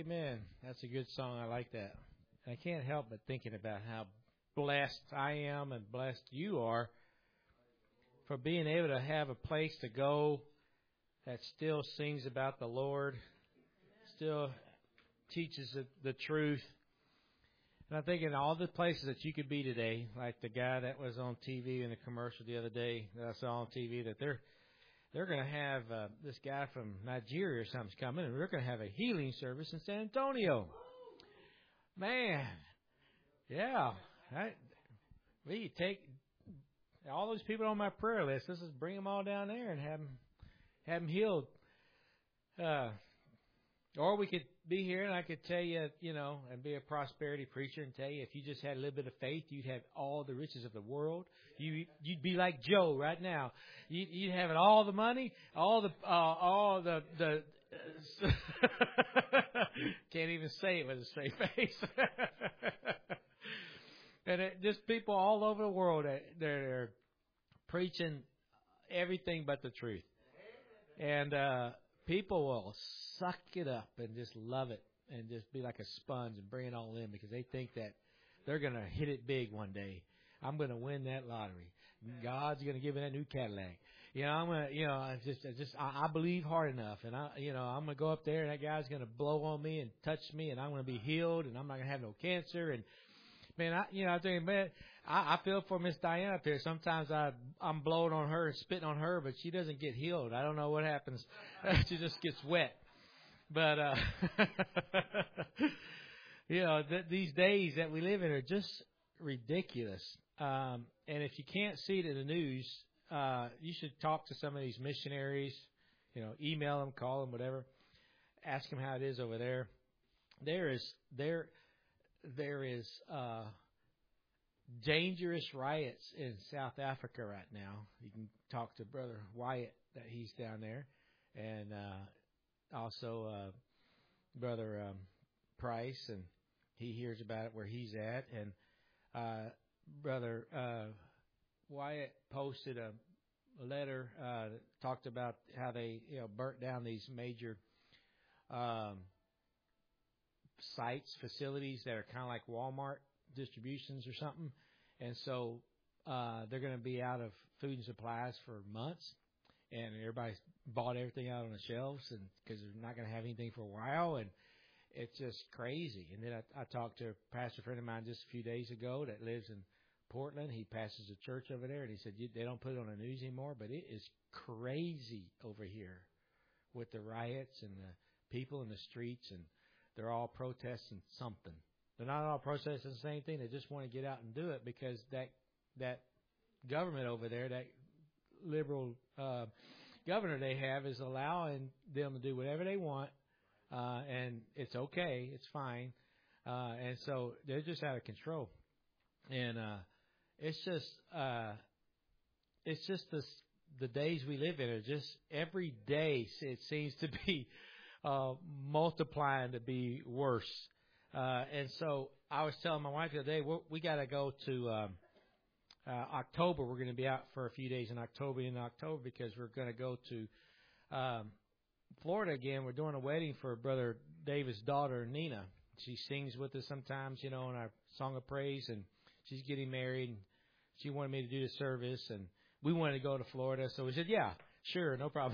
Amen. That's a good song. I like that. I can't help but thinking about how blessed I am and blessed you are for being able to have a place to go that still sings about the Lord, still teaches the truth. And I'm thinking all the places that you could be today, like the guy that was on TV in the commercial the other day that I saw on TV, that they're going to have this guy from Nigeria or something's coming, and we're going to have a healing service in San Antonio. Man, yeah. We take all those people on my prayer list. Let's just bring them all down there and have them healed. Or we could be here and I could tell you, and be a prosperity preacher and tell you if you just had a little bit of faith, you'd have all the riches of the world. You'd be like Joe right now. You'd have all the money, all the can't even say it with a straight face. And just people all over the world, they're preaching everything but the truth. And people will suck it up and just love it and just be like a sponge and bring it all in because they think that they're going to hit it big one day. I'm going to win that lottery. God's going to give me that new Cadillac. I'm going to, I believe hard enough, and I'm going to go up there and that guy's going to blow on me and touch me, and I'm going to be healed, and I'm not going to have no cancer. And man, I'm thinking, man, I feel for Miss Diane up there. Sometimes I'm blowing on her and spitting on her, but she doesn't get healed. I don't know what happens. She just gets wet. But these days that we live in are just ridiculous. And if you can't see it in the news, you should talk to some of these missionaries. Email them, call them, whatever. Ask them how it is over there. There is dangerous riots in South Africa right now. You can talk to Brother Wyatt, that he's down there, and also Brother Price, and he hears about it where he's at. And Brother Wyatt posted a letter that talked about how they burnt down these major sites, facilities that are kind of like Walmart distributions or something. And so they're going to be out of food and supplies for months. And everybody's bought everything out on the shelves and because they're not going to have anything for a while. And it's just crazy. And then I talked to a pastor friend of mine just a few days ago that lives in Portland. He pastors a church over there. And he said, they don't put it on the news anymore, but it is crazy over here with the riots and the people in the streets, and they're all protesting something. They're not all protesting the same thing. They just want to get out and do it because that government over there, that liberal governor they have, is allowing them to do whatever they want, and it's okay, it's fine, and so they're just out of control. And it's just the days we live in are just every day it seems to be multiplying to be worse. And so I was telling my wife the other day, we got to go to October. We're going to be out for a few days in October because we're going to go to Florida again. We're doing a wedding for Brother David's daughter, Nina. She sings with us sometimes, in our song of praise, and she's getting married. And she wanted me to do the service, and we wanted to go to Florida. So we said, yeah, sure, no problem.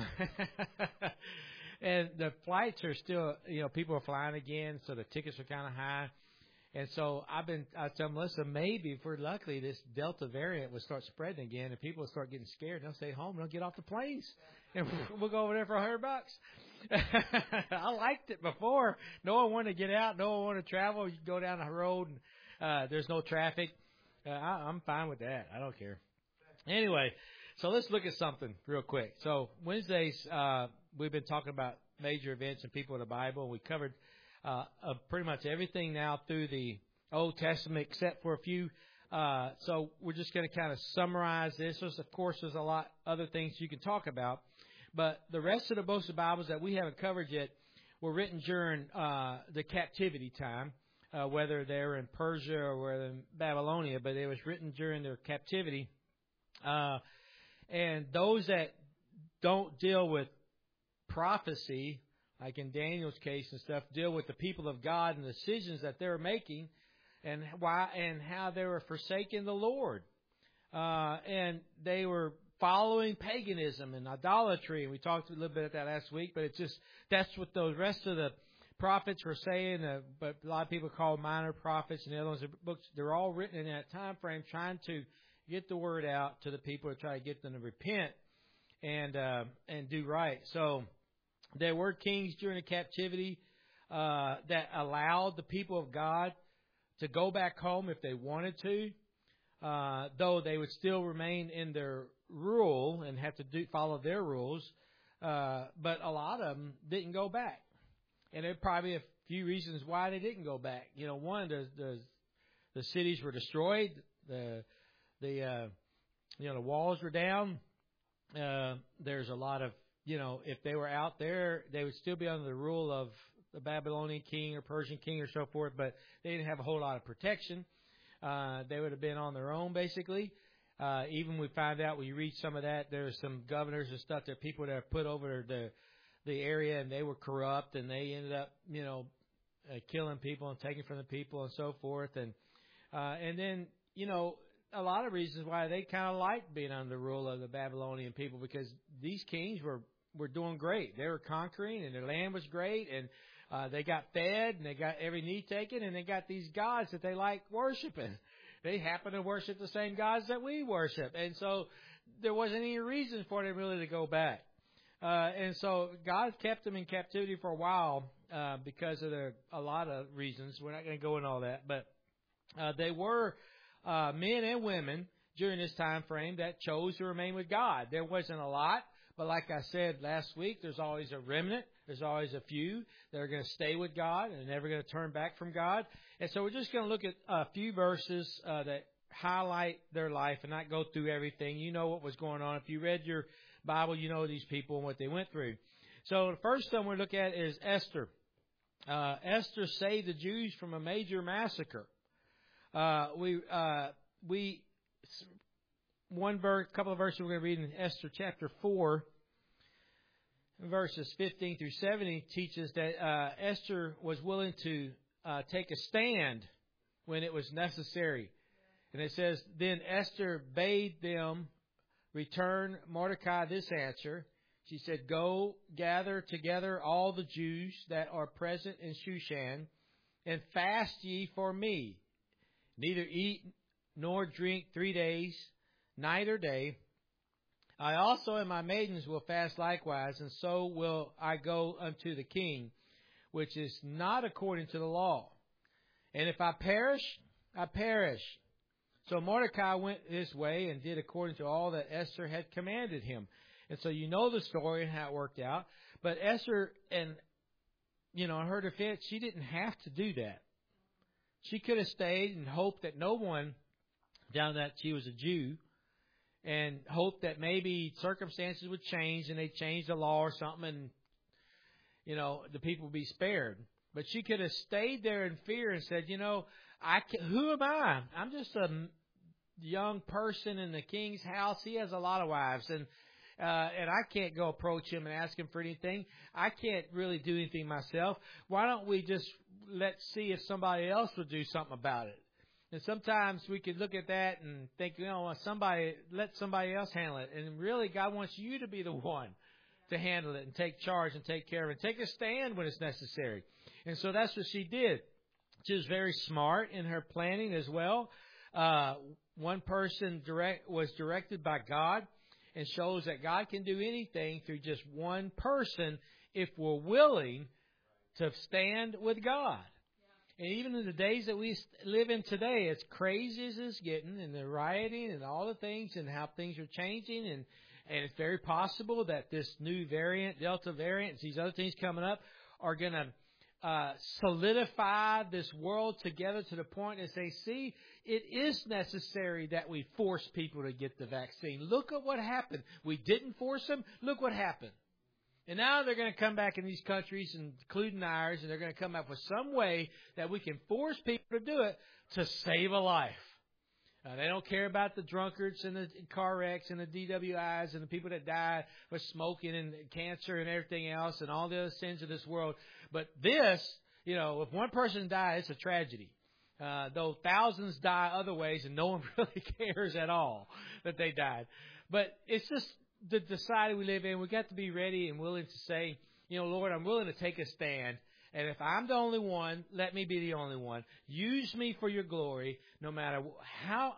And the flights are still, people are flying again, so the tickets are kind of high. And so I tell Melissa, maybe if we're lucky, this Delta variant will start spreading again, and people will start getting scared. They'll stay home. They'll get off the planes, and we'll go over there for $100. I liked it before. No one wanted to get out. No one wanted to travel. You go down the road, and there's no traffic. I'm fine with that. I don't care. Anyway, so let's look at something real quick. So Wednesdays, we've been talking about major events and people in the Bible. We covered pretty much everything now through the Old Testament except for a few. So we're just going to kind of summarize this. Of course, there's a lot other things you can talk about. But the rest of the books of Bibles that we haven't covered yet were written during the captivity time, whether they're in Persia or whether in Babylonia. But it was written during their captivity. And those that don't deal with prophecy like in Daniel's case and stuff, deal with the people of God and the decisions that they were making, and why and how they were forsaking the Lord, and they were following paganism and idolatry. And we talked a little bit about that last week, but that's what the rest of the prophets were saying. But a lot of people call minor prophets and the other ones books. They're all written in that time frame, trying to get the word out to the people to try to get them to repent and do right. So there were kings during the captivity that allowed the people of God to go back home if they wanted to, though they would still remain in their rule and have to follow their rules. But a lot of them didn't go back, and there are probably a few reasons why they didn't go back. One, the cities were destroyed, the walls were down. There's a lot of, if they were out there, they would still be under the rule of the Babylonian king or Persian king or so forth, but they didn't have a whole lot of protection. They would have been on their own, basically. Even we find out when you read some of that, there's some governors and stuff that people that are put over the area, and they were corrupt, and they ended up, killing people and taking from the people and so forth. And then, a lot of reasons why they kind of liked being under the rule of the Babylonian people, because these kings were doing great. They were conquering, and their land was great, and they got fed, and they got every need taken, and they got these gods that they like worshiping. They happen to worship the same gods that we worship, and so there wasn't any reason for them really to go back. And so God kept them in captivity for a while because of a lot of reasons. We're not going to go into all that, but they were men and women during this time frame that chose to remain with God. There wasn't a lot, but like I said last week, there's always a remnant. There's always a few that are going to stay with God and never going to turn back from God. And so we're just going to look at a few verses that highlight their life and not go through everything. You know what was going on. If you read your Bible, you know these people and what they went through. So the first one we look at is Esther. Esther saved the Jews from a major massacre. Couple of verses we're going to read in Esther chapter 4, verses 15 through 17 teaches that Esther was willing to take a stand when it was necessary. And it says, then Esther bade them return Mordecai this answer. She said, go gather together all the Jews that are present in Shushan, and fast ye for me. Neither eat nor drink 3 days, night or day. I also and my maidens will fast likewise, and so will I go unto the king, which is not according to the law. And if I perish, I perish. So Mordecai went his way and did according to all that Esther had commanded him. And so you know the story and how it worked out. But Esther, and in her defense, she didn't have to do that. She could have stayed and hoped that no one, down that she was a Jew, and hoped that maybe circumstances would change and they'd change the law or something, and the people would be spared. But she could have stayed there in fear and said, who am I? I'm just a young person in the king's house. He has a lot of wives, and I can't go approach him and ask him for anything. I can't really do anything myself. Why don't we just let's see if somebody else would do something about it? And sometimes we could look at that and think, let somebody else handle it. And really, God wants you to be the one to handle it and take charge and take care of it. Take a stand when it's necessary. And so that's what she did. She was very smart in her planning as well. One person was directed by God, and shows that God can do anything through just one person if we're willing to stand with God. And even in the days that we live in today, as crazy as it's getting, and the rioting and all the things and how things are changing, and it's very possible that this new variant, Delta variant, these other things coming up are going to solidify this world together to the point that they see it is necessary that we force people to get the vaccine. Look at what happened. We didn't force them. Look what happened. And now they're going to come back in these countries, including ours, and they're going to come up with some way that we can force people to do it to save a life. They don't care about the drunkards and the car wrecks and the DWIs and the people that die for smoking and cancer and everything else and all the other sins of this world. But this, if one person dies, it's a tragedy. Though thousands die other ways and no one really cares at all that they died. But it's just the society we live in. We've got to be ready and willing to say, Lord, I'm willing to take a stand. And if I'm the only one, let me be the only one. Use me for your glory, no matter how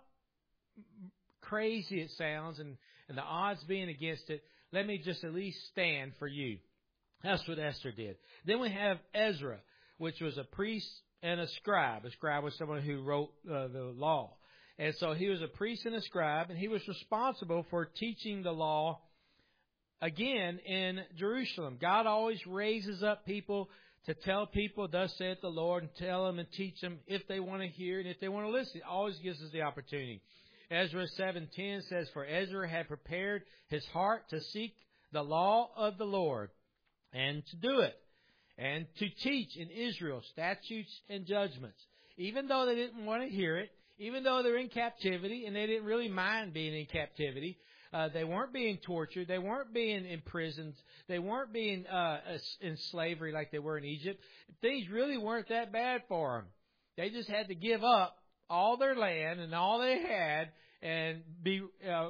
crazy it sounds and the odds being against it. Let me just at least stand for you. That's what Esther did. Then we have Ezra, which was a priest and a scribe. A scribe was someone who wrote the law. And so he was a priest and a scribe, and he was responsible for teaching the law again in Jerusalem. God always raises up people to tell people, thus saith the Lord, and tell them and teach them if they want to hear and if they want to listen. It always gives us the opportunity. Ezra 7:10 says, For Ezra had prepared his heart to seek the law of the Lord and to do it, and to teach in Israel statutes and judgments. Even though they didn't want to hear it, even though they're in captivity, and they didn't really mind being in captivity, they weren't being tortured. They weren't being imprisoned. They weren't being in slavery like they were in Egypt. Things really weren't that bad for them. They just had to give up all their land and all they had and be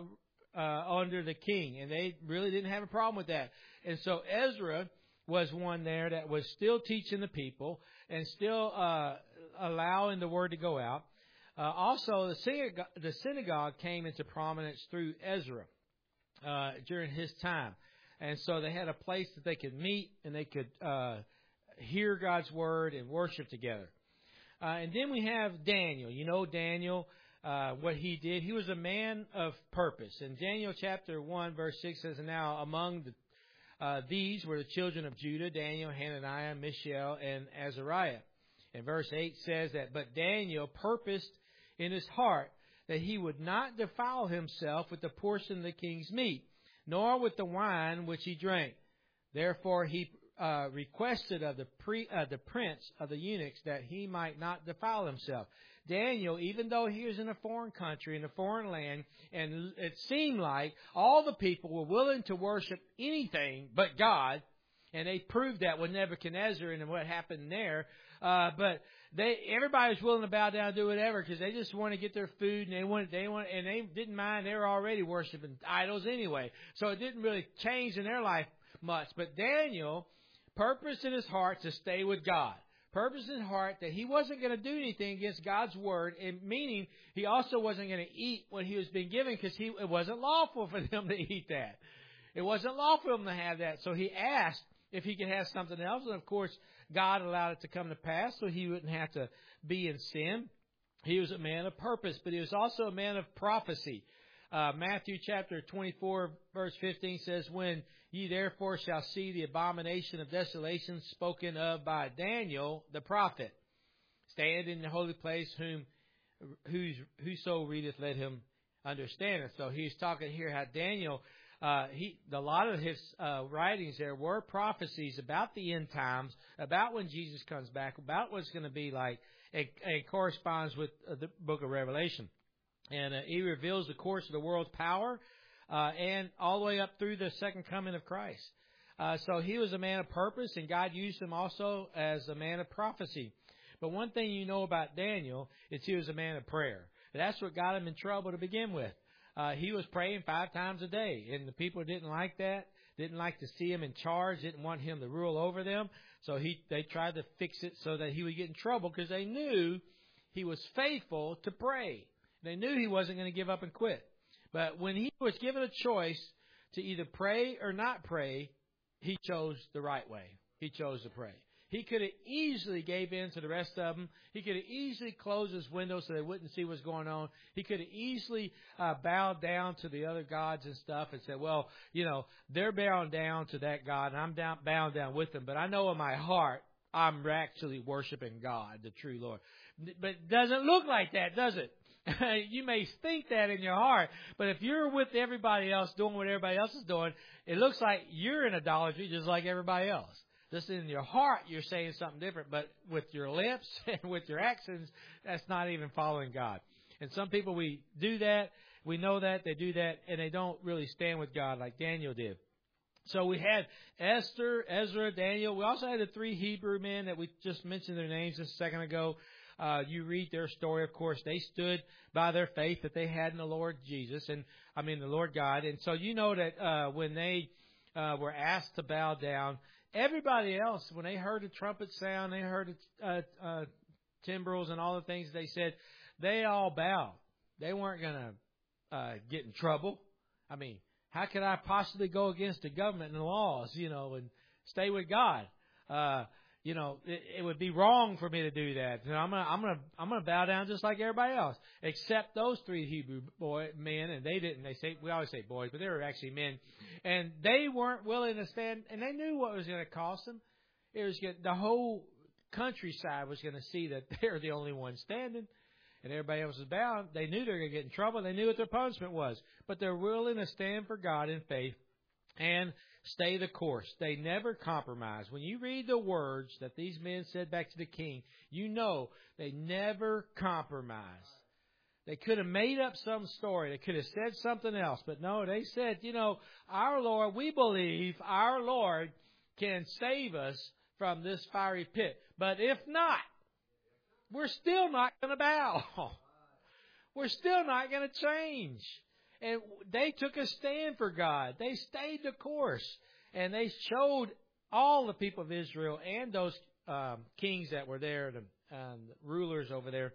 under the king. And they really didn't have a problem with that. And so Ezra was one there that was still teaching the people and still allowing the word to go out. Also, the synagogue came into prominence through Ezra during his time. And so they had a place that they could meet and they could hear God's word and worship together. And then we have Daniel. You know Daniel, what he did. He was a man of purpose. In Daniel chapter 1, verse 6 says, And now among these were the children of Judah, Daniel, Hananiah, Mishael, and Azariah. And verse 8 says that, But Daniel purposed in his heart that he would not defile himself with the portion of the king's meat, nor with the wine which he drank. Therefore he requested of the prince of the eunuchs that he might not defile himself. Daniel, even though he was in a foreign country, in a foreign land, and it seemed like all the people were willing to worship anything but God, and they proved that with Nebuchadnezzar and what happened there. But everybody was willing to bow down and do whatever because they just want to get their food, and they didn't mind. They were already worshiping idols anyway, so it didn't really change in their life much. But Daniel purposed in his heart to stay with God. Purposed in his heart that he wasn't going to do anything against God's word, and meaning he also wasn't going to eat what he was being given because it wasn't lawful for them to eat that. It wasn't lawful for them to have that. So he asked if he could have something else, and of course God allowed it to come to pass so he wouldn't have to be in sin. He was a man of purpose, but he was also a man of prophecy. Matthew chapter 24, verse 15 says, When ye therefore shall see the abomination of desolation spoken of by Daniel the prophet, stand in the holy place, whoso readeth, let him understand it. So he's talking here how Daniel, a lot of his writings there were prophecies about the end times, about when Jesus comes back, about what's going to be like. It corresponds with the book of Revelation. And he reveals the course of the world's power and all the way up through the second coming of Christ. So he was a man of purpose, and God used him also as a man of prophecy. But one thing you know about Daniel is he was a man of prayer. That's what got him in trouble to begin with. He was praying 5 times a day, and the people didn't like that, didn't like to see him in charge, didn't want him to rule over them. So they tried to fix it so that he would get in trouble because they knew he was faithful to pray. They knew he wasn't going to give up and quit. But when he was given a choice to either pray or not pray, he chose the right way. He chose to pray. He could have easily gave in to the rest of them. He could have easily closed his window so they wouldn't see what's going on. He could have easily bowed down to the other gods and stuff and said, well, they're bowing down to that God, and I'm bowing down with them. But I know in my heart I'm actually worshiping God, the true Lord. But it doesn't look like that, does it? You may think that in your heart, but if you're with everybody else doing what everybody else is doing, it looks like you're in idolatry just like everybody else. Just in your heart, you're saying something different, but with your lips and with your actions, that's not even following God. And some people, we do that. We know that. They do that, and they don't really stand with God like Daniel did. So we had Esther, Ezra, Daniel. We also had the 3 Hebrew men that we just mentioned their names just a second ago. You read their story, of course. They stood by their faith that they had in the Lord Jesus, the Lord God. And so you know that when they were asked to bow down, everybody else, when they heard the trumpet sound, they heard the timbrels and all the things they said, they all bowed. They weren't going to get in trouble. I mean, how could I possibly go against the government and the laws, and stay with God? It would be wrong for me to do that. I'm gonna bow down just like everybody else, except those 3 Hebrew men, and they didn't. We always say boys, but they were actually men, and they weren't willing to stand. And they knew what was going to cost them. The whole countryside was going to see that they're the only ones standing, and everybody else was bound. They knew they were going to get in trouble. They knew what their punishment was, but they're willing to stand for God in faith and stay the course. They never compromise. When you read the words that these men said back to the king, you know they never compromise. They could have made up some story. They could have said something else. But no, they said, our Lord, we believe our Lord can save us from this fiery pit. But if not, we're still not going to bow. We're still not going to change. And they took a stand for God. They stayed the course. And they showed all the people of Israel and those kings that were there, the rulers over there,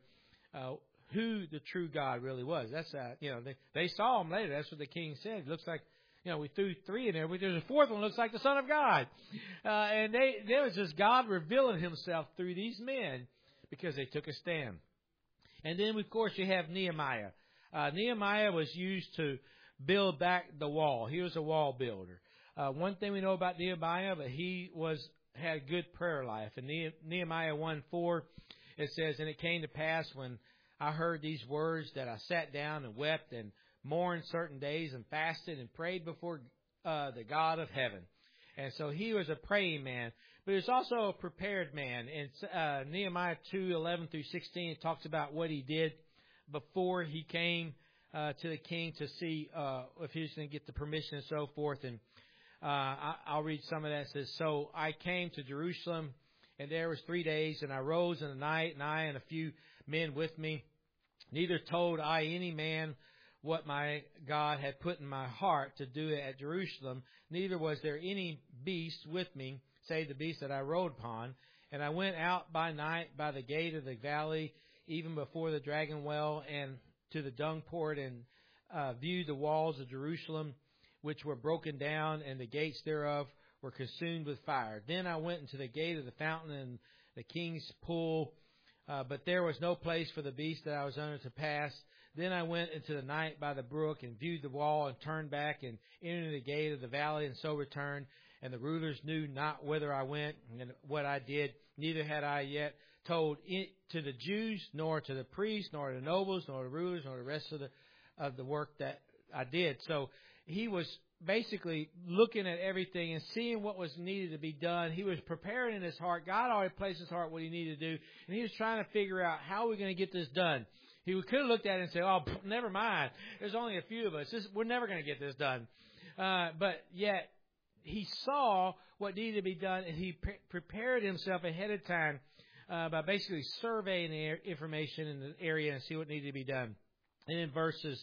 who the true God really was. That's they saw him later. That's what the king said. It looks like, we threw 3 in there, but there's a 4th one looks like the Son of God. And there was just God revealing himself through these men because they took a stand. And then, of course, you have Nehemiah. Nehemiah was used to build back the wall. He was a wall builder. One thing we know about Nehemiah, but he had good prayer life. In Nehemiah 1:4, it says, "And it came to pass when I heard these words that I sat down and wept and mourned certain days and fasted and prayed before the God of heaven." And so he was a praying man, but he was also a prepared man. In Nehemiah 2:11 through 16, it talks about what he did before he came to the king to see if he was going to get the permission and so forth. And I'll read some of that. It says, "So I came to Jerusalem, and there was 3 days, and I rose in the night, and I and a few men with me. Neither told I any man what my God had put in my heart to do at Jerusalem. Neither was there any beast with me, save the beast that I rode upon. And I went out by night by the gate of the valley, even before the dragon well, and to the dung port, and viewed the walls of Jerusalem, which were broken down, and the gates thereof were consumed with fire. Then I went into the gate of the fountain and the king's pool, but there was no place for the beast that I was under to pass. Then I went into the night by the brook and viewed the wall and turned back and entered the gate of the valley and so returned. And the rulers knew not whither I went and what I did. Neither had I yet told it to the Jews, nor to the priests, nor to the nobles, nor the rulers, nor the rest of the work that I did." So he was basically looking at everything and seeing what was needed to be done. He was preparing in his heart. God already placed in his heart what he needed to do, and he was trying to figure out how we're going to get this done. He could have looked at it and said, "Oh, never mind. There's only a few of us. We're never going to get this done." But yet he saw what needed to be done, and he prepared himself ahead of time by basically surveying the information in the area and see what needed to be done. And in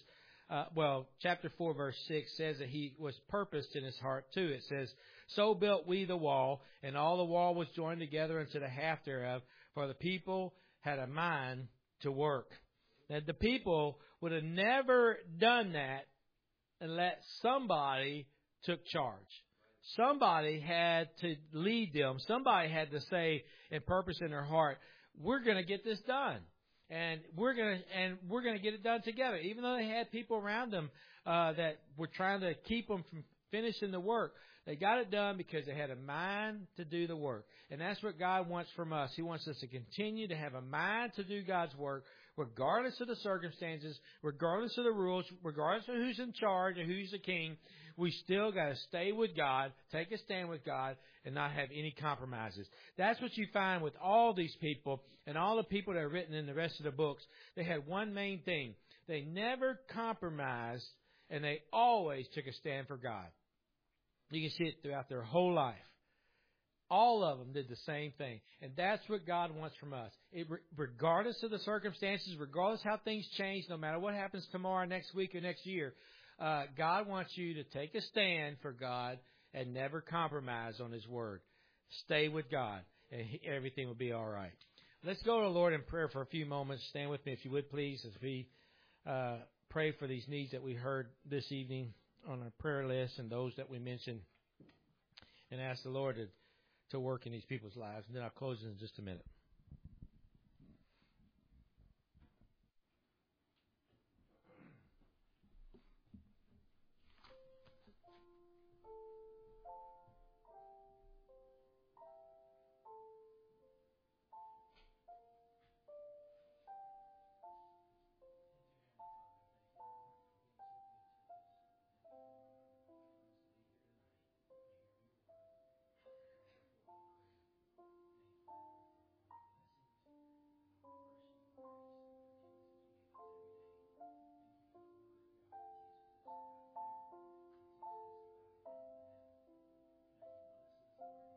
chapter 4, verse 6 says that he was purposed in his heart too. It says, "So built we the wall, and all the wall was joined together unto the half thereof, for the people had a mind to work." That the people would have never done that unless somebody took charge. Somebody had to lead them. Somebody had to say and purpose in their heart, "We're going to get this done. And we're going to get it done together." Even though they had people around them that were trying to keep them from finishing the work, they got it done because they had a mind to do the work. And that's what God wants from us. He wants us to continue to have a mind to do God's work, regardless of the circumstances, regardless of the rules, regardless of who's in charge or who's the king. We still got to stay with God, take a stand with God, and not have any compromises. That's what you find with all these people and all the people that are written in the rest of the books. They had one main thing. They never compromised, and they always took a stand for God. You can see it throughout their whole life. All of them did the same thing. And that's what God wants from us. Regardless of the circumstances, regardless how things change, no matter what happens tomorrow, next week, or next year, God wants you to take a stand for God and never compromise on His Word. Stay with God, and everything will be all right. Let's go to the Lord in prayer for a few moments. Stand with me, if you would, please, as we pray for these needs that we heard this evening on our prayer list and those that we mentioned, and ask the Lord to work in these people's lives. And then I'll close in just a minute.